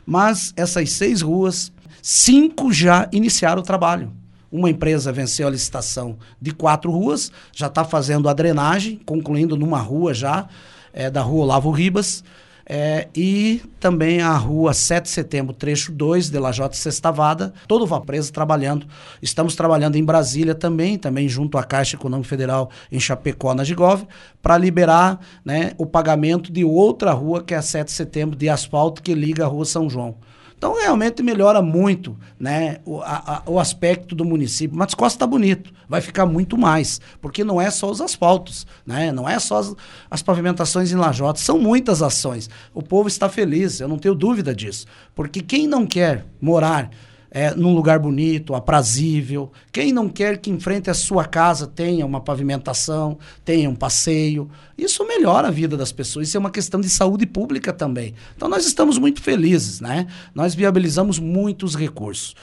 mas essas 6 ruas, 5 já iniciaram o trabalho. Uma empresa venceu a licitação de 4 ruas, já está fazendo a drenagem, concluindo numa rua já, da rua Olavo Ribas, e também a rua 7 de setembro, trecho 2, de Lajota Sextavada, toda a empresa trabalhando. Estamos trabalhando em Brasília também junto à Caixa Econômica Federal em Chapecó, na Gigov, para liberar, né, o pagamento de outra rua, que é a 7 de setembro, de asfalto, que liga a rua São João. Então, realmente melhora muito, né, o aspecto do município. Matos Costa está bonito, vai ficar muito mais, porque não é só os asfaltos, né, não é só as pavimentações em Lajota, são muitas ações. O povo está feliz, eu não tenho dúvida disso, porque quem não quer morar num lugar bonito, aprazível, quem não quer que em frente à sua casa tenha uma pavimentação, tenha um passeio, isso melhora a vida das pessoas, isso é uma questão de saúde pública também. Então nós estamos muito felizes, né? Nós viabilizamos muitos recursos.